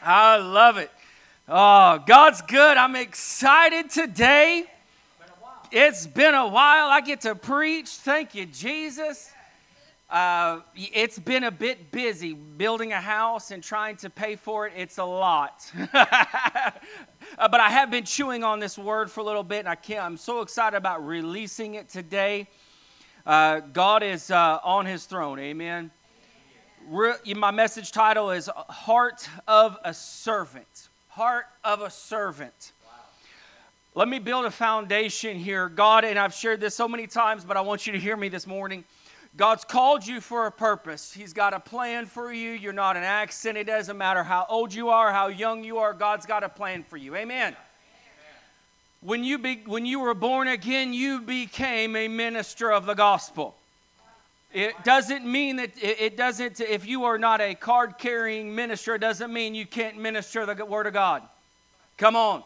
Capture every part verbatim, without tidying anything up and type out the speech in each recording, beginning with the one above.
I love it. Oh, God's good. I'm excited today. It's been a while. I get to preach. Thank you, Jesus. Uh, it's been a bit busy building a house and trying to pay for it. It's a lot. uh, but I have been chewing on this word for a little bit, and I can't, I'm so excited about releasing it today. Uh, God is uh, on his throne. Amen. Re- my message title is Heart of a Servant. Heart of a servant. Wow. Let me build a foundation here. God, and I've shared this so many times, but I want you to hear me this morning. God's called you for a purpose. He's got a plan for you. You're not an accident. It doesn't matter how old you are, how young you are. God's got a plan for you. Amen. Amen. When you be, when you were born again, you became a minister of the gospel. It doesn't mean that, it doesn't, if you are not a card-carrying minister, it doesn't mean you can't minister the Word of God. Come on.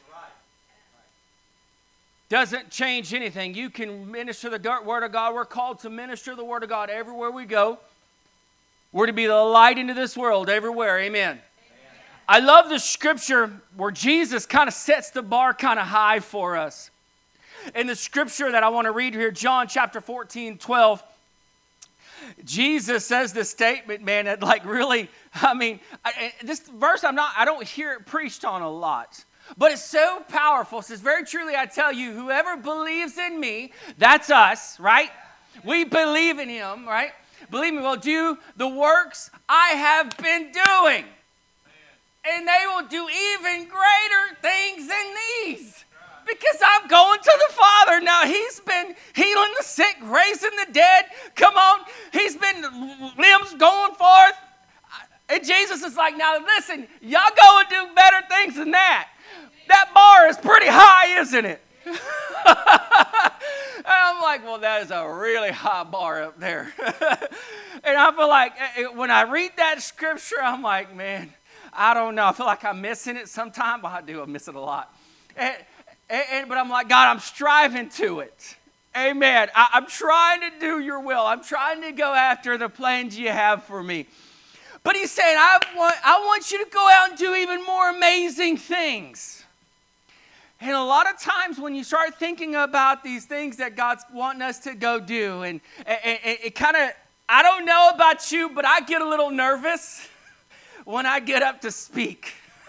Doesn't change anything. You can minister the Word of God. We're called to minister the Word of God everywhere we go. We're to be the light into this world everywhere. Amen. Amen. I love the scripture where Jesus kind of sets the bar kind of high for us. In the scripture that I want to read here, John chapter fourteen, twelve, Jesus says this statement, man, that like really, I mean, I, this verse I'm not, I don't hear it preached on a lot. But it's so powerful. It says, very truly I tell you, whoever believes in me, that's us, right? We believe in him, right? Believe me, will do the works I have been doing. And they will do even greater things than these. Because I'm going to the Father. Now, he's been healing the sick, raising the dead. Come on. He's been limbs going forth. And Jesus is like, now listen, y'all go and do better things than that. That bar is pretty high, isn't it? And I'm like, well, that is a really high bar up there. And I feel like when I read that scripture, I'm like, man, I don't know. I feel like I'm missing it sometimes. Well, I do. I miss it a lot. And, and, and, but I'm like, God, I'm striving to it. Amen. I, I'm trying to do your will. I'm trying to go after the plans you have for me. But he's saying, I want, I want you to go out and do even more amazing things. And a lot of times when you start thinking about these things that God's wanting us to go do, and, and, and it kind of, I don't know about you, but I get a little nervous when I get up to speak.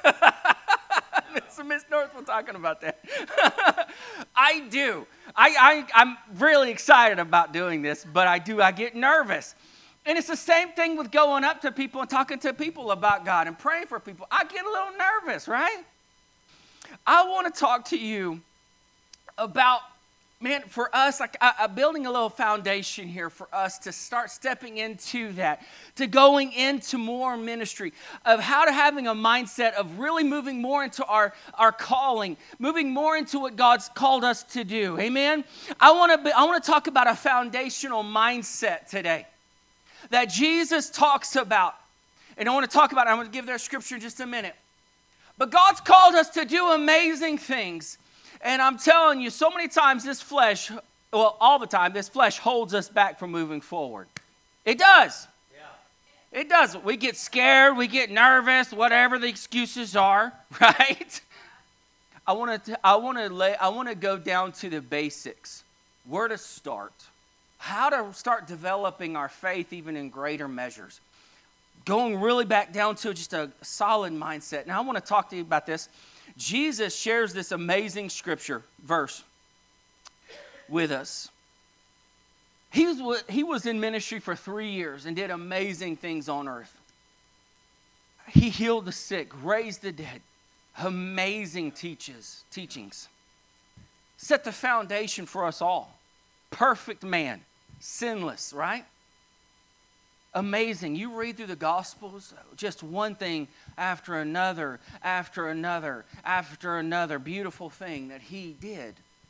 Miss North was talking about that. I do. I, I, I'm really excited about doing this, but I do. I get nervous. And it's the same thing with going up to people and talking to people about God and praying for people. I get a little nervous, right? I want to talk to you about, man, for us, like uh, building a little foundation here for us to start stepping into that, to going into more ministry, of how to having a mindset of really moving more into our, our calling, moving more into what God's called us to do. Amen? I want to I want to talk about a foundational mindset today that Jesus talks about. And I want to talk about it. I'm going to give their scripture in just a minute. But God's called us to do amazing things. And I'm telling you, so many times this flesh, well, all the time, this flesh holds us back from moving forward. It does. Yeah. It does. We get scared, we get nervous, whatever the excuses are, right? I want to I want to lay I want to go down to the basics. Where to start? How to start developing our faith even in greater measures. Going really back down to just a solid mindset. Now I want to talk to you about this. Jesus shares this amazing scripture verse with us. He was, he was in ministry for three years and did amazing things on earth. He healed the sick, raised the dead. Amazing teaches, teachings. Set the foundation for us all. Perfect man, sinless, right? Amazing. You read through the Gospels, just one thing after another, after another, after another beautiful thing that he did.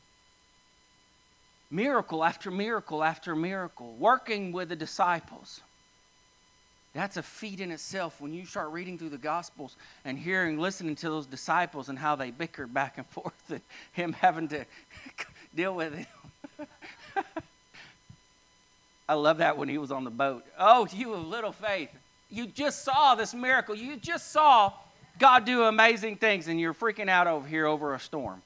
Miracle after miracle after miracle, working with the disciples. That's a feat in itself when you start reading through the Gospels and hearing, listening to those disciples and how they bickered back and forth and him having to deal with it. I love that when he was on the boat. Oh, you of little faith. You just saw this miracle. You just saw God do amazing things, and you're freaking out over here over a storm.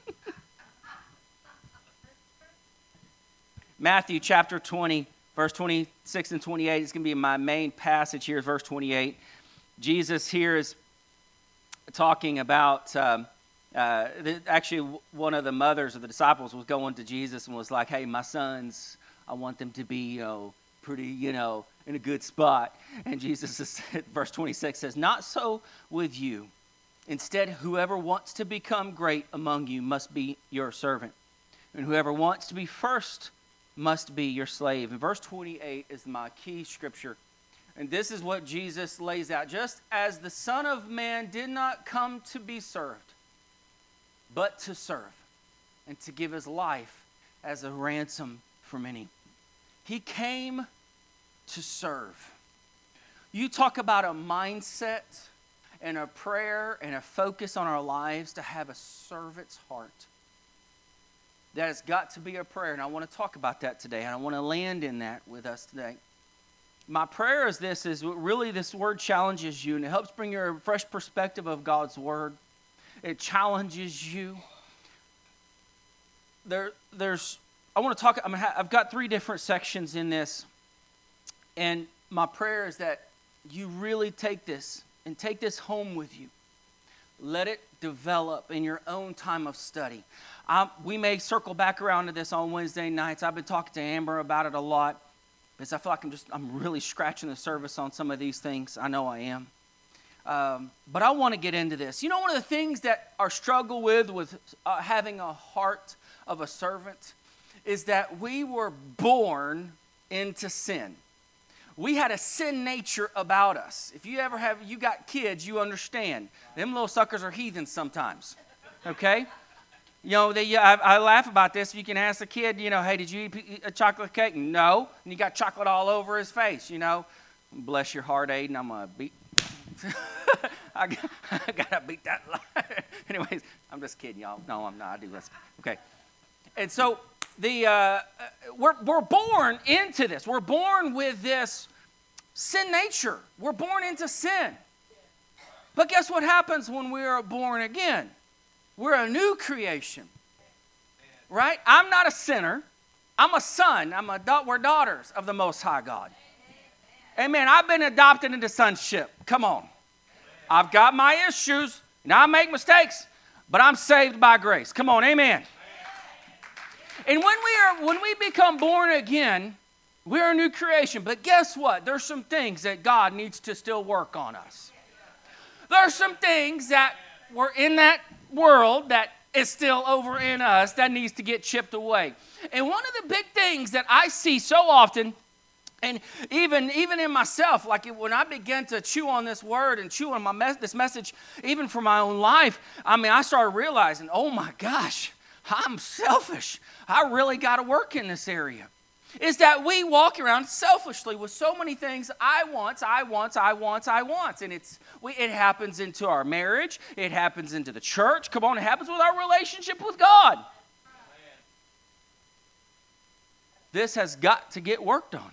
Matthew chapter twenty, verse twenty-six and twenty-eight is going to be my main passage here, verse twenty-eight. Jesus here is talking about, um, uh, actually one of the mothers of the disciples was going to Jesus and was like, hey, my sons, I want them to be, you know, pretty, you know, in a good spot. And Jesus, is, verse twenty-six says, not so with you. Instead, whoever wants to become great among you must be your servant. And whoever wants to be first must be your slave. And verse twenty-eight is my key scripture. And this is what Jesus lays out. Just as the Son of Man did not come to be served, but to serve, and to give his life as a ransom for many. He came to serve. You talk about a mindset and a prayer and a focus on our lives to have a servant's heart. That has got to be a prayer, and I want to talk about that today, and I want to land in that with us today. My prayer is this, is really this word challenges you, and it helps bring you a fresh perspective of God's word. It challenges you. There, there's, I want to talk, I'm ha- I've got three different sections in this, and my prayer is that you really take this, and take this home with you. Let it develop in your own time of study. Um, we may circle back around to this on Wednesday nights. I've been talking to Amber about it a lot because I feel like I'm just I'm really scratching the surface on some of these things. I know I am. Um, but I want to get into this. You know, one of the things that our struggle with, with uh, having a heart of a servant is that we were born into sin. We had a sin nature about us. If you ever have, you got kids, you understand. Them little suckers are heathens sometimes, okay? You know, they, I, I laugh about this. You can ask a kid, you know, hey, did you eat a chocolate cake? No. And you got chocolate all over his face, you know. Bless your heart, Aiden. I'm going to beat. I, got, I got to beat that line. Anyways, I'm just kidding, y'all. No, I'm not. I do listen. Okay. And so the uh, we're we're born into this. We're born with this sin nature. We're born into sin. But guess what happens when we are born again? We're a new creation, right? I'm not a sinner. I'm a son. I'm a da- we're daughters of the Most High God. Amen. I've been adopted into sonship. Come on. I've got my issues. Now I make mistakes, but I'm saved by grace. Come on. Amen. And when we are, when we become born again, we're a new creation. But guess what? There's some things that God needs to still work on us. There's some things that were in that world that is still over in us that needs to get chipped away. And one of the big things that I see so often, and even, even in myself, like when I began to chew on this word and chew on my mes- this message, even for my own life, I mean, I started realizing, oh my gosh, I'm selfish. I really got to work in this area. Is that we walk around selfishly with so many things I want, I want, I want, I want. And it's we, it happens into our marriage. It happens into the church. Come on, it happens with our relationship with God. This has got to get worked on.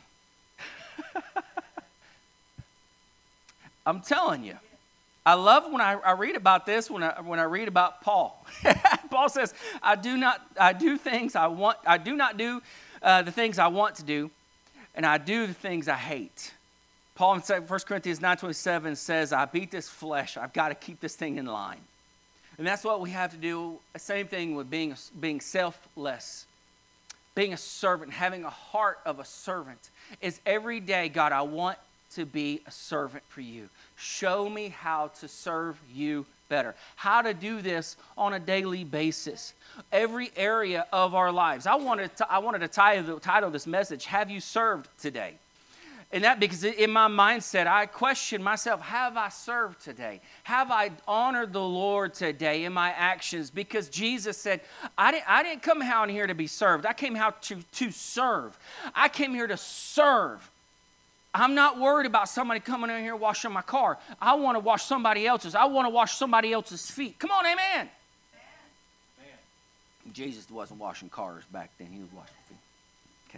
I'm telling you. I love when I, I read about this, when I, when I read about Paul. Paul says, I do not, I do things I want, I do not do uh, the things I want to do, and I do the things I hate. Paul in First Corinthians nine twenty-seven says, I beat this flesh. I've got to keep this thing in line. And that's what we have to do. Same thing with being, being selfless. Being a servant, having a heart of a servant is every day, God, I want to be a servant for you. Show me how to serve you better. How to do this on a daily basis. Every area of our lives. I wanted to, I wanted to title, title this message, Have You Served Today? And that because in my mindset, I question myself, have I served today? Have I honored the Lord today in my actions? Because Jesus said, I didn't, I didn't come out here to be served. I came out to, to serve. I came here to serve. I'm not worried about somebody coming in here washing my car. I want to wash somebody else's. I want to wash somebody else's feet. Come on, amen. Amen. Jesus wasn't washing cars back then. He was washing feet. Okay.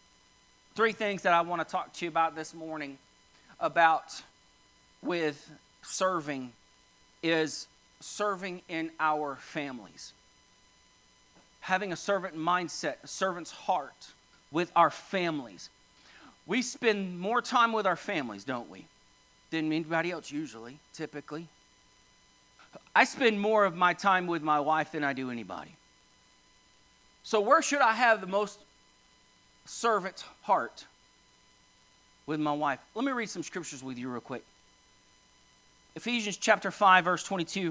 Three things that I want to talk to you about this morning about with serving is serving in our families. Having a servant mindset, a servant's heart with our families. We spend more time with our families, don't we, than anybody else usually, typically. I spend more of my time with my wife than I do anybody. So where should I have the most servant heart? With my wife. Let me read some scriptures with you real quick. Ephesians chapter five, verse twenty-two.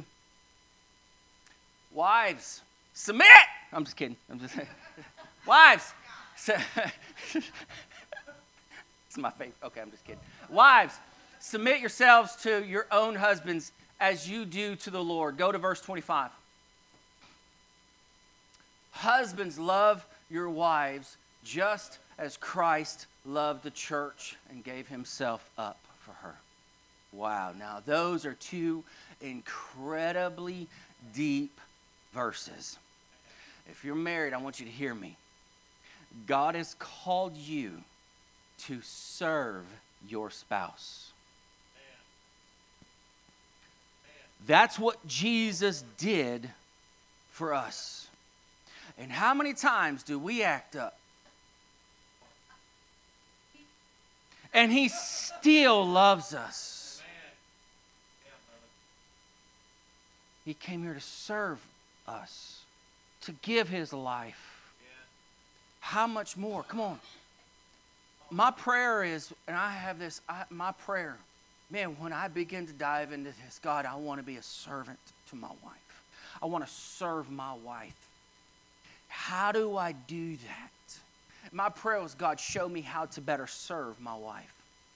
Wives, submit! I'm just kidding. I'm just saying. Wives. It's my favorite. Okay, I'm just kidding. Wives, submit yourselves to your own husbands as you do to the Lord. Go to verse twenty-five. Husbands, love your wives just as Christ loved the church and gave himself up for her. Wow. Now, those are two incredibly deep verses. If you're married, I want you to hear me. God has called you to serve your spouse. That's what Jesus did for us. And how many times do we act up? And he still loves us. He came here to serve us, to give his life. How much more? Come on. My prayer is, and I have this, I, my prayer, man, when I begin to dive into this, God, I want to be a servant to my wife. I want to serve my wife. How do I do that? My prayer was, God, show me how to better serve my wife.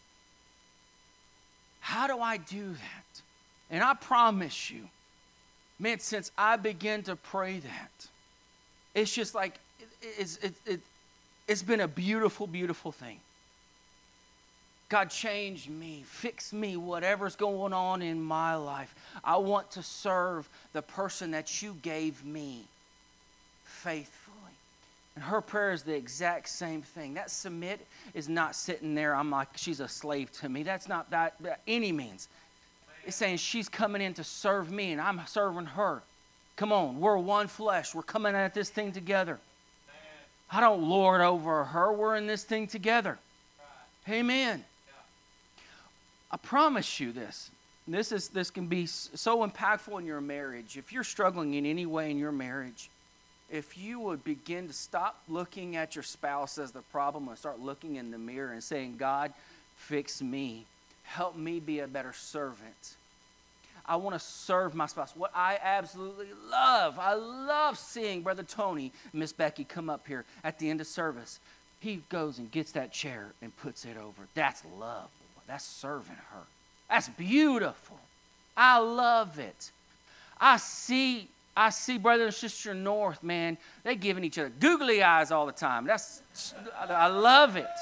How do I do that? And I promise you, man, since I began to pray that, it's just like, it, it's, it, it, it's been a beautiful, beautiful thing. God, change me, fix me, whatever's going on in my life. I want to serve the person that you gave me faithfully. And her prayer is the exact same thing. That submit is not sitting there, I'm like, she's a slave to me. That's not that by any means. It's saying she's coming in to serve me and I'm serving her. Come on, we're one flesh. We're coming at this thing together. I don't lord over her. We're in this thing together. Amen. I promise you this. This is this can be so impactful in your marriage. If you're struggling in any way in your marriage, if you would begin to stop looking at your spouse as the problem and start looking in the mirror and saying, God, fix me. Help me be a better servant. I want to serve my spouse. What I absolutely love, I love seeing Brother Tony and Miss Becky come up here at the end of service. He goes and gets that chair and puts it over. That's love. That's serving her. That's beautiful. I love it. I see, I see brother and sister North, man. They giving each other googly eyes all the time. That's, I love it.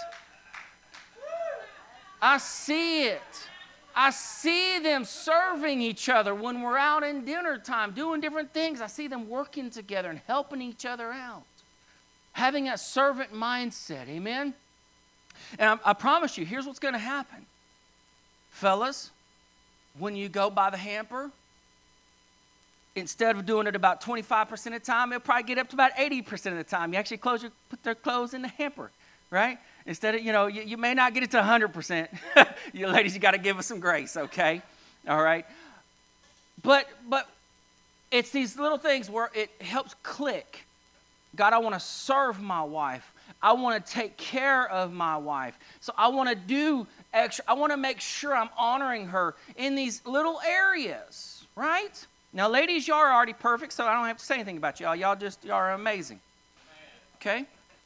I see it. I see them serving each other when we're out in dinner time, doing different things. I see them working together and helping each other out. Having that servant mindset, amen? And I, I promise you, here's what's going to happen. Fellas, when you go by the hamper, instead of doing it about twenty-five percent of the time, it'll probably get up to about eighty percent of the time. You actually close your, put their clothes in the hamper, right? Instead of, you know, you, you may not get it to one hundred percent. You ladies, you got to give us some grace, okay? All right? But, but it's these little things where it helps click. God, I want to serve my wife. I want to take care of my wife. So I want to do extra. I want to make sure I'm honoring her in these little areas, right? Now, ladies, y'all are already perfect, so I don't have to say anything about y'all. Y'all just, y'all are amazing. Okay?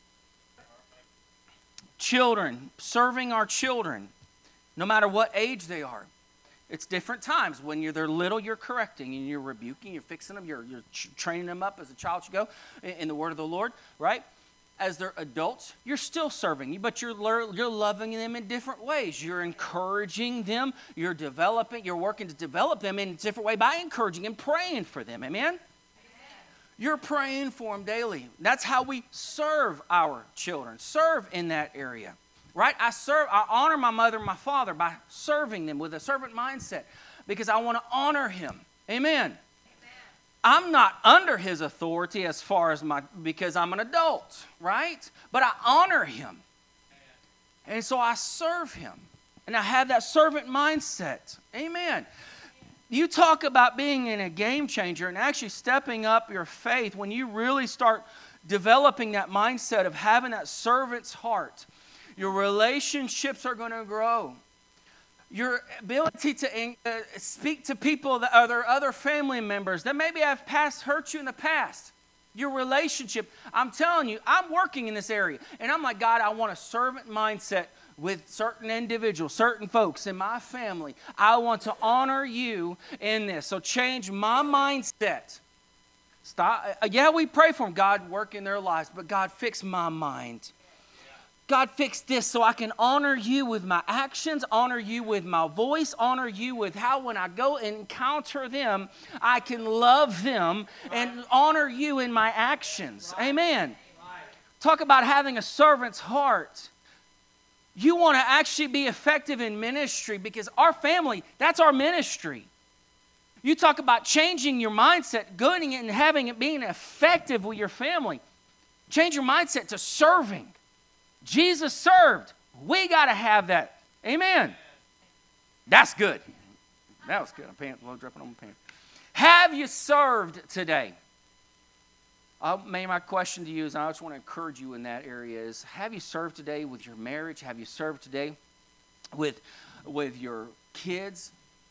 Children, serving our children, no matter what age they are. It's different times. When you're they're little, you're correcting and you're rebuking, you're fixing them, you're, you're training them up as a child should go in, in the word of the Lord, right? As they're adults, you're still serving, but you're you're loving them in different ways. You're encouraging them. You're developing. You're working to develop them in a different way by encouraging and praying for them. Amen? Amen. You're praying for them daily. That's how we serve our children. Serve in that area, right? I serve. I honor my mother and my father by serving them with a servant mindset. because I want to honor him. Amen. I'm not under his authority as far as my, because I'm an adult, right? But I honor him. And so I serve him. And I have that servant mindset. Amen. You talk about being in a game changer and actually stepping up your faith when you really start developing that mindset of having that servant's heart. Your relationships are going to grow. Your ability to uh, speak to people, that other other family members that maybe have past hurt you in the past. Your relationship. I'm telling you, I'm working in this area. And I'm like, God, I want a servant mindset with certain individuals, certain folks in my family. I want to honor you in this. So change my mindset. Stop. Uh, yeah, we pray for them. God, work in their lives. But God, fix my mind. God, fix this so I can honor you with my actions, honor you with my voice, honor you with how when I go and encounter them, I can love them and honor you in my actions. Amen. Talk about having a servant's heart. You want to actually be effective in ministry because our family, that's our ministry. You talk about changing your mindset, going and having it being effective with your family. Change your mindset to serving. Jesus served. We got to have that. Amen. That's good. That was good. I'm pants, well, dripping on my pants. Have you served today? Uh, maybe my question to you is, I just want to encourage you in that area is, have you served today with your marriage? Have you served today with, with your kids,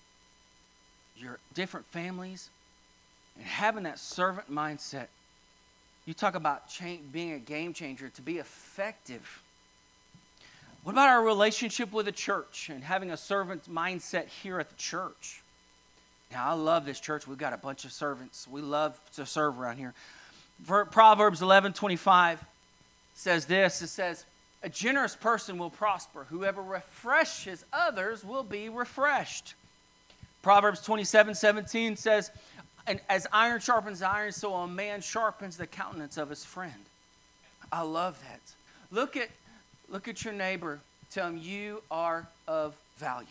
your different families? And having that servant mindset. You talk about change, being a game changer, to be effective. What about our relationship with the church and having a servant mindset here at the church? Now, I love this church. We've got a bunch of servants. We love to serve around here. Proverbs eleven twenty-five says this. It says, a generous person will prosper. Whoever refreshes others will be refreshed. Proverbs twenty-seven seventeen says, and as iron sharpens iron, so a man sharpens the countenance of his friend. I love that. Look at, look at your neighbor. Tell him you are of value.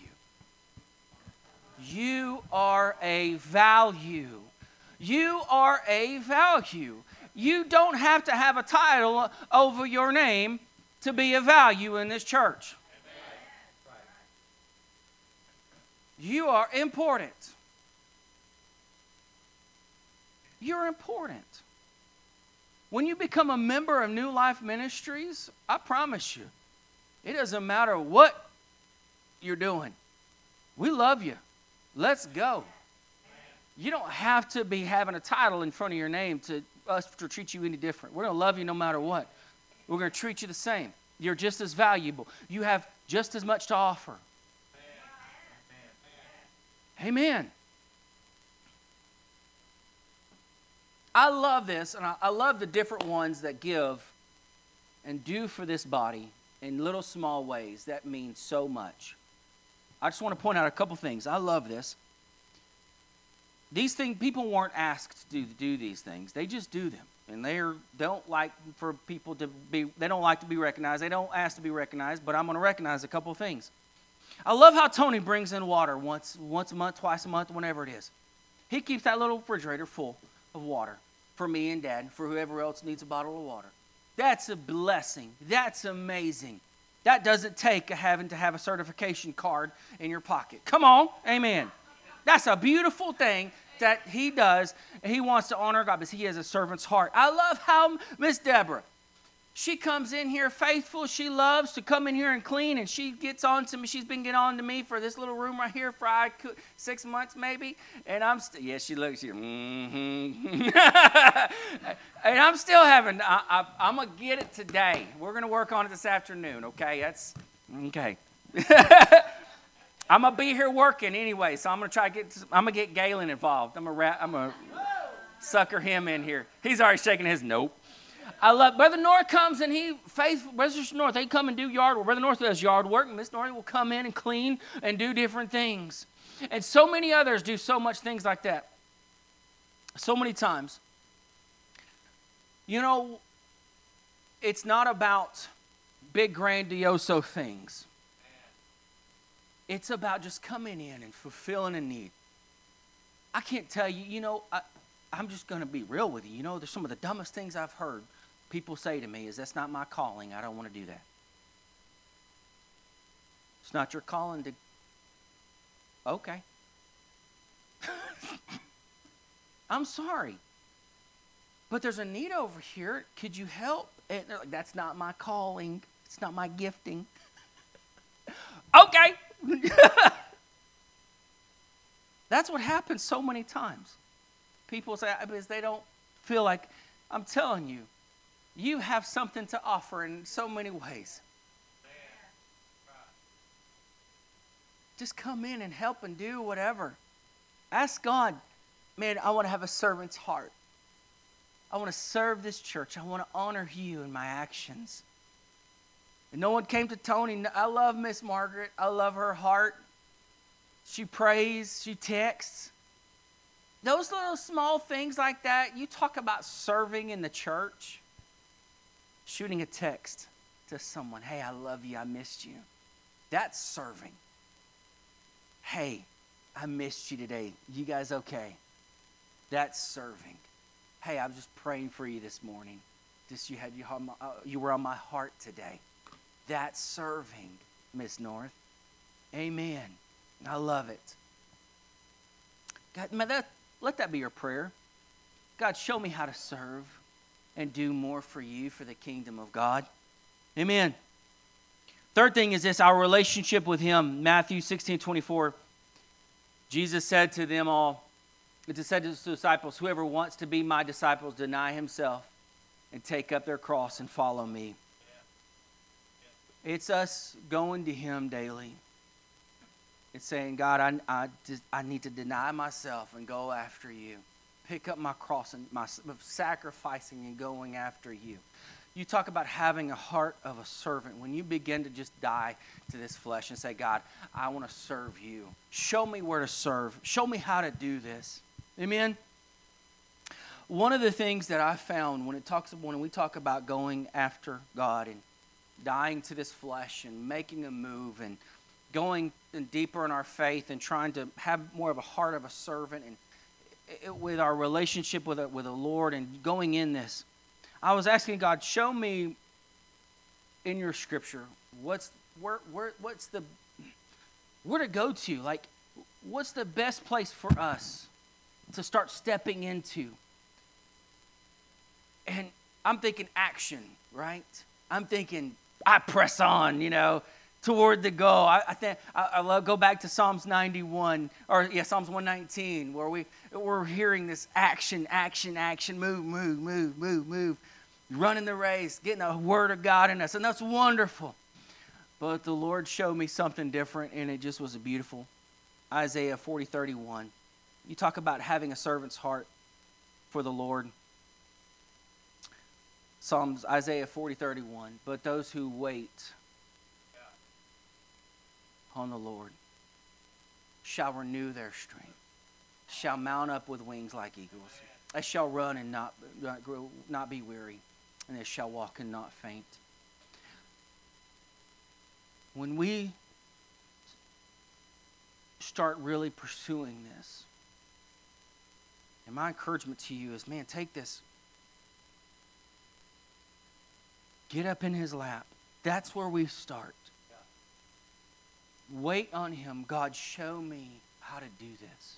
You are a value. You are a value. You don't have to have a title over your name to be a value in this church. You are important. You're important. When you become a member of New Life Ministries, I promise you, it doesn't matter what you're doing. We love you. Let's go. You don't have to be having a title in front of your name to us to treat you any different. We're going to love you no matter what. We're going to treat you the same. You're just as valuable. You have just as much to offer. Amen. I love this, and I, I love the different ones that give and do for this body in little small ways that mean so much. I just want to point out a couple things. I love this. These things, people weren't asked to do, to do these things. They just do them. And they don't like for people to be, they don't like to be recognized. They don't ask to be recognized, but I'm going to recognize a couple of things. I love how Tony brings in water once, once a month, twice a month, whenever it is. He keeps that little refrigerator full of water for me and Dad, for whoever else needs a bottle of water. That's a blessing. That's amazing. That doesn't take a having to have a certification card in your pocket. Come on. Amen. That's a beautiful thing that he does, and he wants to honor God because he has a servant's heart. I love how Miss Deborah, she comes in here faithful. She loves to come in here and clean, and she gets on to me. She's been getting on to me for this little room right here for I, six months maybe, and I'm still, yeah, she looks, she, mm-hmm. And I'm still having, I, I, I'm going to get it today. We're going to work on it this afternoon, okay? That's, okay. I'm going to be here working anyway, so I'm going to try to get, I'm going to get Galen involved. I'm going to I'm going to sucker him in here. He's already shaking his nope. I love, Brother North comes and he, faithful, Brother North, they come and do yard work. Brother North does yard work, and Miss North will come in and clean and do different things. And so many others do so much things like that. So many times. You know, it's not about big grandiose things. It's about just coming in and fulfilling a need. I can't tell you, you know, I, I'm just going to be real with you. You know, there's some of the dumbest things I've heard people say to me is, that's not my calling. I don't want to do that. It's not your calling to... Okay. I'm sorry. But there's a need over here. Could you help? And they're like, that's not my calling. It's not my gifting. Okay. That's what happens so many times. People say, because they don't feel like, I'm telling you, you have something to offer in so many ways. Just come in and help and do whatever. Ask God, man, I want to have a servant's heart. I want to serve this church. I want to honor you in my actions. And no one came to Tony. I love Miss Margaret. I love her heart. She prays. She texts. Those little small things like that. You talk about serving in the church. Shooting a text to someone. Hey, I love you. I missed you. That's serving. Hey, I missed you today. You guys okay? That's serving. Hey, I'm just praying for you this morning. Just you had you, you were on my heart today. That's serving, Miss North. Amen. I love it. God, that, let that be your prayer. God, show me how to serve and do more for you for the kingdom of God. Amen. Third thing is this, our relationship with him. Matthew sixteen twenty-four. Jesus said to them all, it said to his disciples, whoever wants to be my disciples, deny himself and take up their cross and follow me. Yeah. Yeah. It's us going to him daily. It's saying, God, I, I, just, I need to deny myself and go after you. Pick up my cross and my sacrificing and going after you. You talk about having a heart of a servant. When you begin to just die to this flesh and say, God, I want to serve you. Show me where to serve. Show me how to do this. Amen? One of the things that I found when it talks when we talk about going after God and dying to this flesh and making a move and going deeper in our faith and trying to have more of a heart of a servant and it, with our relationship with, with the Lord and going in this, I was asking God, show me in your scripture what's where where what's the where to go to? Like, what's the best place for us to start stepping into? And I'm thinking action, right? I'm thinking I press on, you know, toward the goal. I, I think I, I love go back to Psalms ninety-one or yeah, Psalms one nineteen, where we we're hearing this action, action, action, move, move, move, move, move, running the race, getting the word of God in us, and that's wonderful. But the Lord showed me something different, and it just was beautiful. Isaiah forty thirty-one. You talk about having a servant's heart for the Lord. Psalms Isaiah forty thirty-one. But those who wait on the Lord shall renew their strength, shall mount up with wings like eagles. They shall run and not, not, grow, not be weary, and they shall walk and not faint. When we start really pursuing this, and my encouragement to you is, man, take this. Get up in his lap. That's where we start. Wait on him. God, show me how to do this.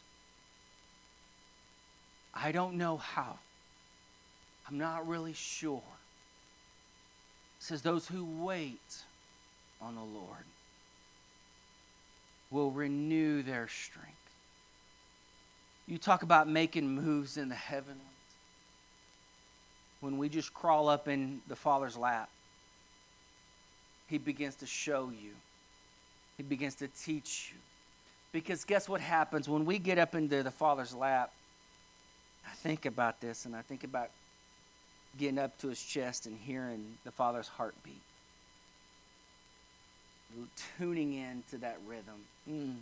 I don't know how. I'm not really sure. It says those who wait on the Lord will renew their strength. You talk about making moves in the heavenlies. When we just crawl up in the Father's lap, he begins to show you. He begins to teach you. Because guess what happens when we get up into the Father's lap? I think about this, and I think about getting up to his chest and hearing the Father's heartbeat. Tuning in to that rhythm. Mm.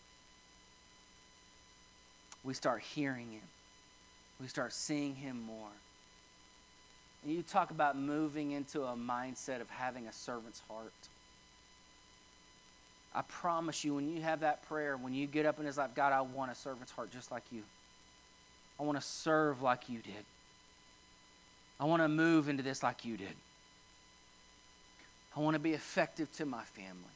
We start hearing him. We start seeing him more. And you talk about moving into a mindset of having a servant's heart. I promise you, when you have that prayer, when you get up in his lap, God, I want a servant's heart just like you. I want to serve like you did. I want to move into this like you did. I want to be effective to my family.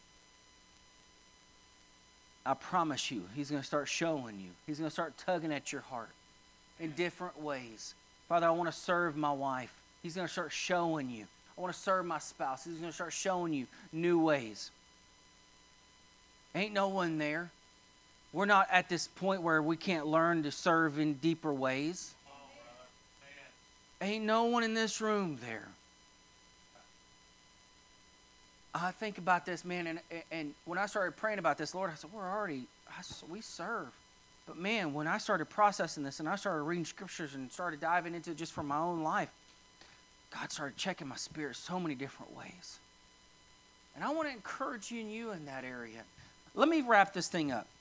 I promise you, he's going to start showing you. He's going to start tugging at your heart in different ways. Father, I want to serve my wife. He's going to start showing you. I want to serve my spouse. He's going to start showing you new ways. Ain't no one there. We're not at this point where we can't learn to serve in deeper ways. Ain't no one in this room there. I think about this, man, and and when I started praying about this, Lord, I said, we're already, I, we serve. But man, when I started processing this and I started reading scriptures and started diving into it just from my own life, God started checking my spirit so many different ways. And I want to encourage you and you in that area. Let me wrap this thing up.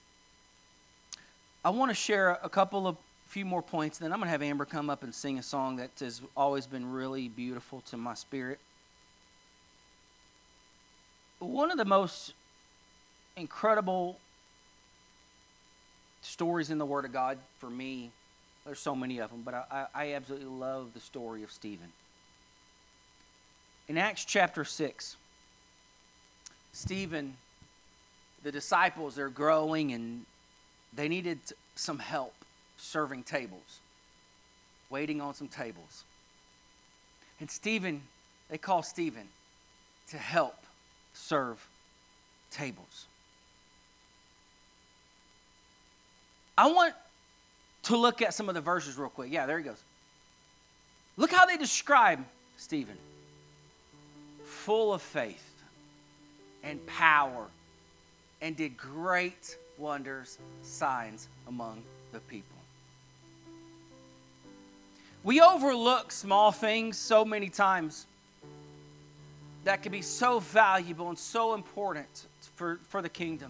I want to share a couple of few more points, then I'm going to have Amber come up and sing a song that has always been really beautiful to my spirit. One of the most incredible stories in the Word of God for me, there's so many of them, but I, I absolutely love the story of Stephen. In Acts chapter six, Stephen, the disciples, they're growing and they needed some help serving tables, waiting on some tables. And Stephen, they call Stephen to help serve tables. I want to look at some of the verses real quick. Yeah, there he goes. Look how they describe Stephen. Full of faith and power, and did great wonders, signs among the people. We overlook small things so many times that can be so valuable and so important for, for the kingdom.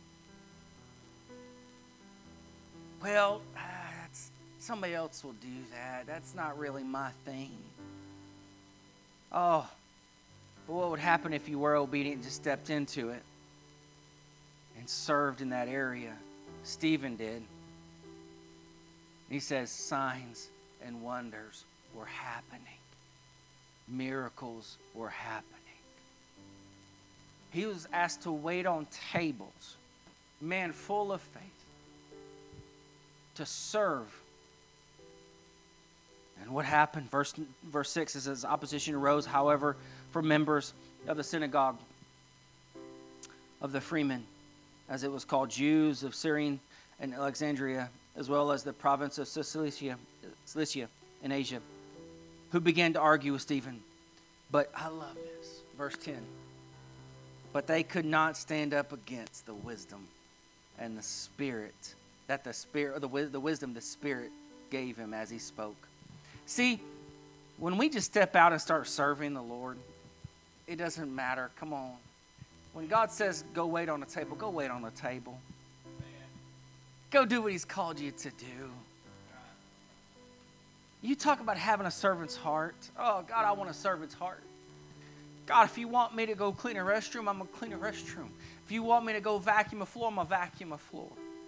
Well, uh, that's, somebody else will do that. That's not really my thing. Oh, but what would happen if you were obedient and just stepped into it and served in that area? Stephen did. He says signs and wonders were happening. Miracles were happening. He was asked to wait on tables, man full of faith, to serve. And what happened? Verse, verse six, it says, opposition arose, however, from members of the synagogue of the freemen, as it was called, Jews of Cyrene and Alexandria, as well as the province of Cilicia, Cilicia in Asia, who began to argue with Stephen. But I love this. Verse ten. But they could not stand up against the wisdom and the spirit, that the spirit, or the, the wisdom the Spirit gave him as he spoke. See, when we just step out and start serving the Lord, it doesn't matter. Come on. When God says, go wait on the table, go wait on the table. Go do what he's called you to do. You talk about having a servant's heart. Oh, God, I want a servant's heart. God, if you want me to go clean a restroom, I'm going to clean a restroom. If you want me to go vacuum a floor, I'm going to vacuum a floor.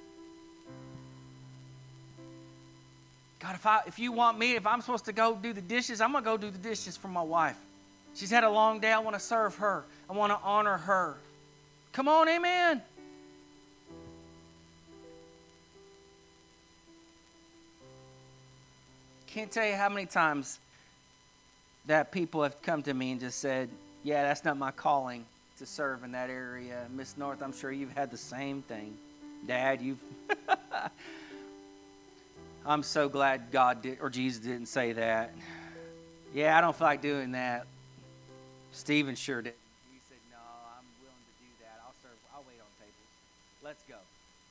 God, if I if you want me, if I'm supposed to go do the dishes, I'm going to go do the dishes for my wife. She's had a long day. I want to serve her. I want to honor her. Come on, amen. Can't tell you how many times that people have come to me and just said, yeah, that's not my calling to serve in that area. Miss North, I'm sure you've had the same thing. Dad, you've... I'm so glad God did, or Jesus didn't say that. Yeah, I don't feel like doing that. Stephen sure did. He said, no, I'm willing to do that. I'll serve, I'll wait on tables. Let's go.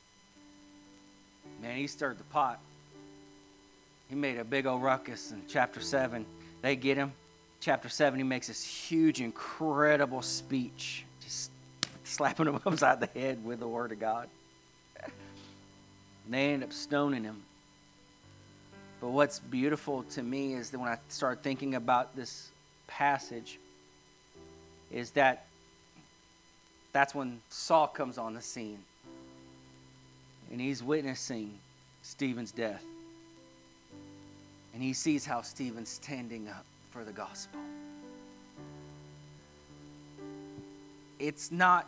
Man, he stirred the pot. He made a big old ruckus in chapter seven. They get him. Chapter seven, he makes this huge, incredible speech, just slapping him upside the head with the word of God. And they end up stoning him. But what's beautiful to me is that when I start thinking about this passage, is that that's when Saul comes on the scene. And he's witnessing Stephen's death. And he sees how Stephen's standing up for the gospel. It's not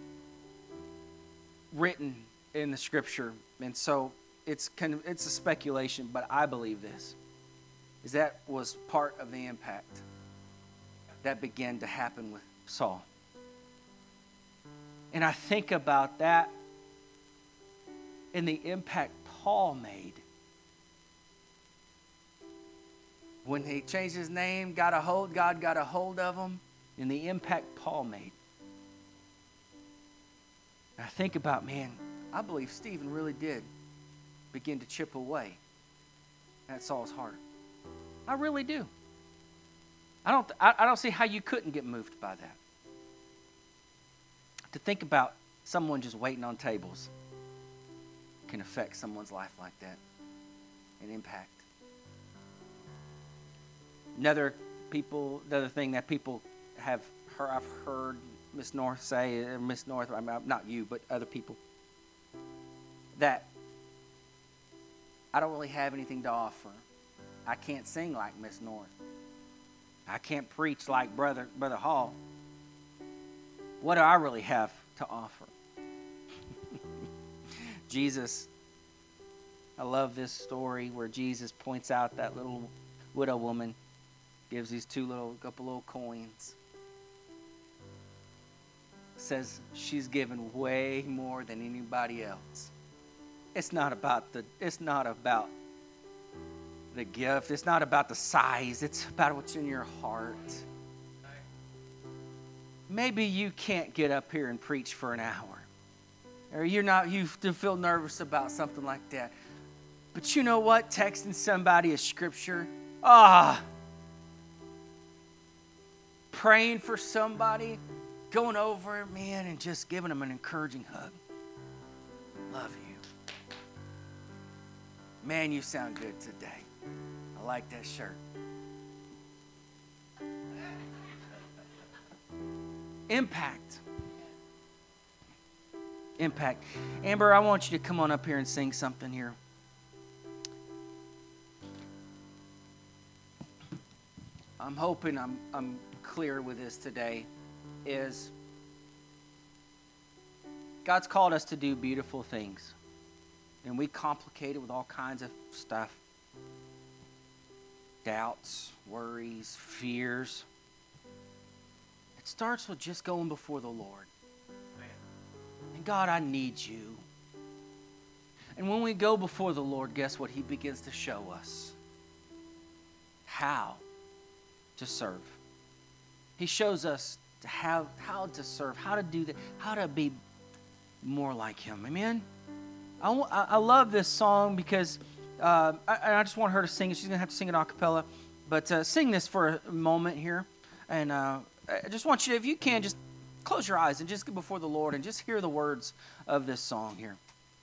written in the scripture, and so it's kind of, it's a speculation, but I believe this, is that was part of the impact that began to happen with Saul. And I think about that and the impact Paul made when he changed his name, got a hold, God got a hold of him, and the impact Paul made. And I think about, man, I believe Stephen really did begin to chip away at Saul's heart. I really do. I don't, I, I don't see how you couldn't get moved by that. To think about someone just waiting on tables can affect someone's life like that and impact. Another people, another thing that people have heard, I've heard Miss North say, or Miss North, I'm not you, but other people, that I don't really have anything to offer. I can't sing like Miss North. I can't preach like Brother Brother Hall. What do I really have to offer? Jesus, I love this story where Jesus points out that little widow woman, gives these two little, couple little coins. Says she's given way more than anybody else. It's not about the, it's not about the gift. It's not about the size. It's about what's in your heart. Maybe you can't get up here and preach for an hour. Or you're not, you feel nervous about something like that. But you know what? Texting somebody a scripture. Ah. Praying for somebody. Going over, man, and just giving them an encouraging hug. Love you. Man, you sound good today. I like that shirt. Impact. Impact. Amber, I want you to come on up here and sing something here. I'm hoping I'm I'm clear with this today. Is God's called us to do beautiful things. And we complicate it with all kinds of stuff. Doubts, worries, fears. It starts with just going before the Lord. And God, I need you. And when we go before the Lord, guess what? He begins to show us how to serve. He shows us to have how to serve, how to do that, how to be more like Him. Amen? I, I love this song because uh, I, I just want her to sing it. She's going to have to sing it a cappella. But uh, sing this for a moment here. And uh, I just want you to, if you can, just close your eyes and just get before the Lord and just hear the words of this song here.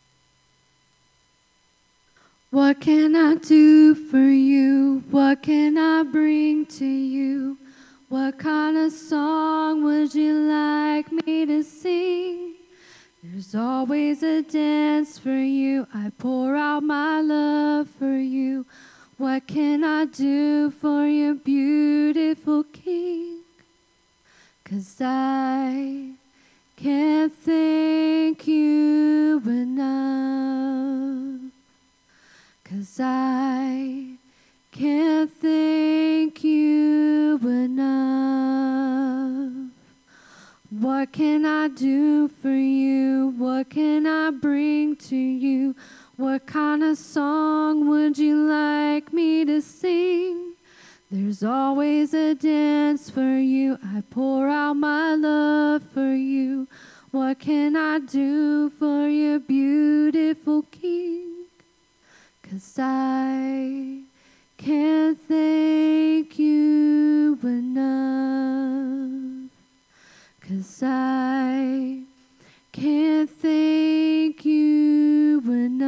What can I do for you? What can I bring to you? What kind of song would you like me to sing? There's always a dance for you. I pour out my love for you. What can I do for your beautiful King? 'Cause I can't thank you enough. 'Cause I can't thank you enough. What can I do for you? What can I bring to you? What kind of song would you like me to sing? There's always a dance for you. I pour out my love for you. What can I do for your beautiful King? 'Cause I can't thank you enough. 'Cause I can't thank you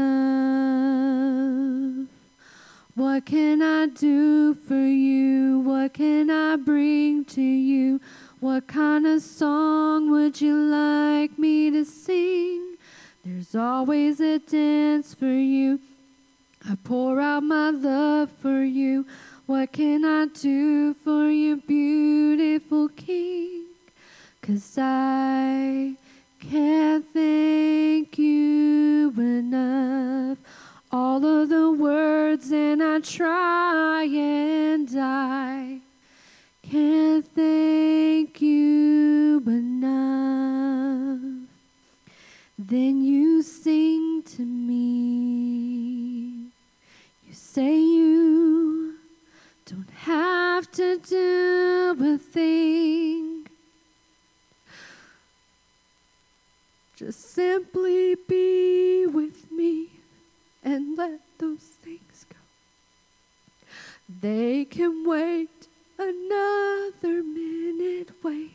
enough. What can I do for you? What can I bring to you? What kind of song would you like me to sing? There's always a dance for you. I pour pour out my love for you. What can I do for you, beautiful King? 'Cause I can't thank you enough. All of the words and I try and I can't thank you enough. Then you sing to me. You say you don't have to do a thing. Just simply be with me and let those things go. They can wait another minute, wait.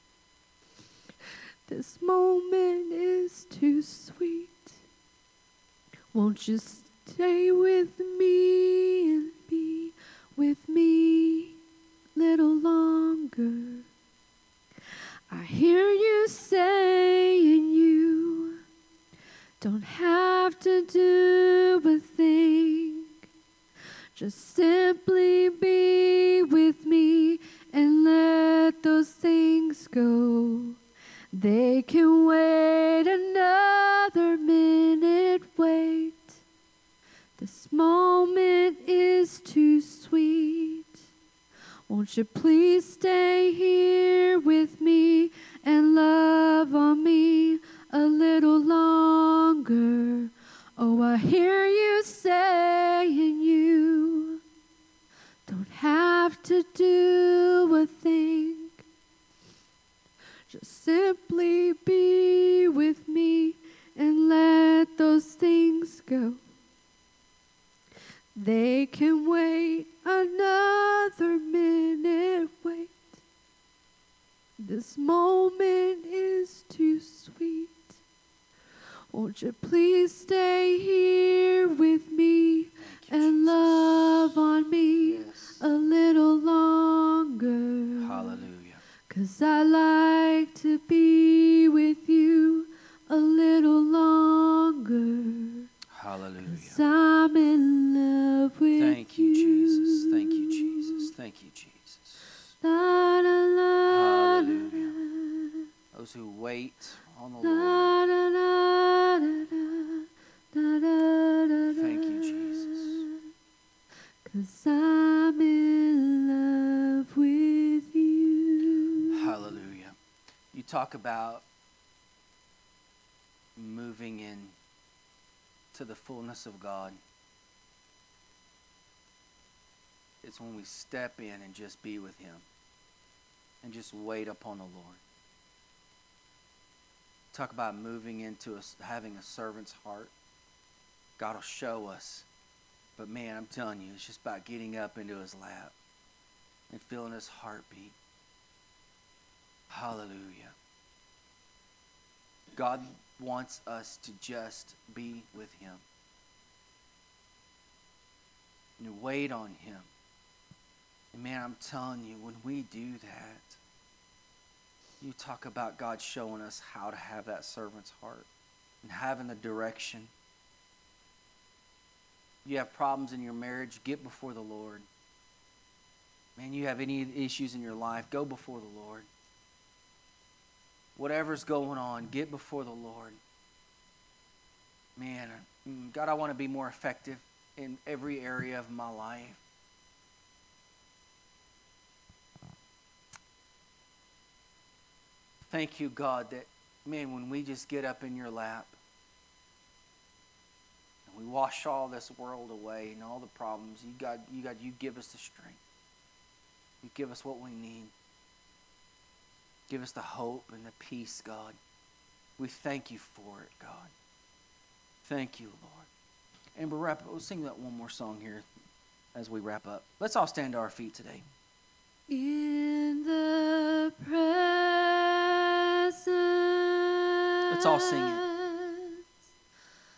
This moment is too sweet. Won't you stay with me and be with me a little longer? I hear you saying you don't have to do a thing. Just simply be with me and let those things go. They can wait another minute, wait. This moment is too sweet. Won't you please stay here with me and love on me a little longer? Oh, I hear you saying you don't have to do a thing. Just simply be with me and let those things go. They can wait another minute, wait. This moment is too sweet. Won't you please stay here with me and love on me yes. a little longer? Hallelujah. 'Cause I like to be with you a little longer. Hallelujah. 'Cause I'm in love with you. Thank you, Jesus. Thank you, Jesus. Thank you, Jesus. La, la, la, Hallelujah. Those who wait on the la, Lord. la, la, la, la, la, Thank you, Jesus. 'Cause I'm in love with you. Hallelujah. You talk about moving in to the fullness of God. It's when we step in and just be with Him and just wait upon the Lord. Talk about moving into a, having a servant's heart. God will show us. But man, I'm telling you, it's just about getting up into His lap and feeling His heartbeat. Hallelujah. God wants us to just be with Him and wait on Him. And man, I'm telling you, when we do that, you talk about God showing us how to have that servant's heart and having the direction. You have problems in your marriage, get before the Lord. Man, you have any issues in your life, go before the Lord. Whatever's going on, get before the Lord. Man, God, I want to be more effective in every area of my life. Thank you, God, that, man, when we just get up in your lap and we wash all this world away and all the problems, you God, you God, you give us the strength. You give us what we need. Give us the hope and the peace, God. We thank you for it, God. Thank you, Lord. And we'll wrap. We'll sing that one more song here as we wrap up. Let's all stand to our feet today. In the presence. Let's all sing it.